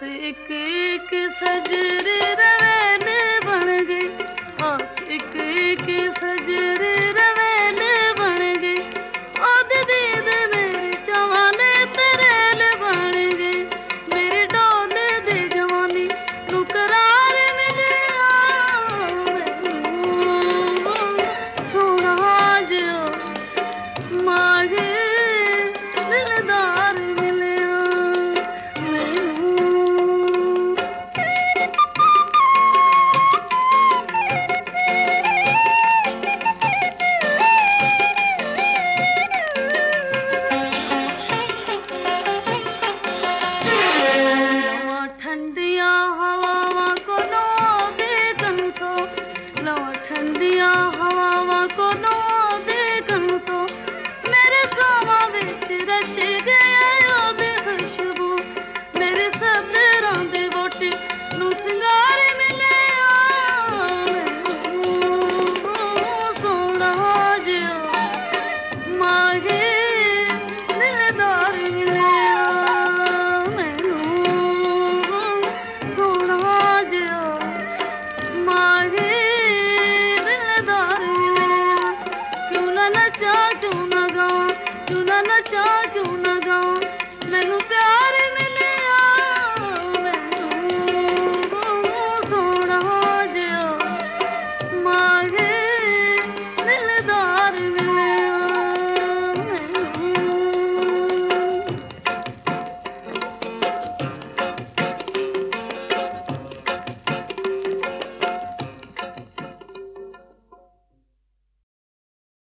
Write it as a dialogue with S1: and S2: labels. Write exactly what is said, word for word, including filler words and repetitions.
S1: एक एक सजरे रवेले बन गए, आस एक एक सजरे रवेले बन गए, ओद दीद मेरे जवाने तेरेल बन गए, मेरी डोले दे जवानी नू करार मिलिया, सोना जियो मागे दिलदार मिलिया ठंडिया हवावा को नो देखन सो, लवा ठंडिया हवावा को नो देखन सो, मेरे सावा विच रच गया ओदी खुशबू, मेरे सपना दे बोटे नू सिंगार मिलिया, सोना जियो मागे दिलदार मिलिया, मैनू सोना जियो मागे दिलदार मिलिया, क्यों ना नचा क्यों ना गावां, क्यों ना नचा क्यों ना गावां, मैनू प्यार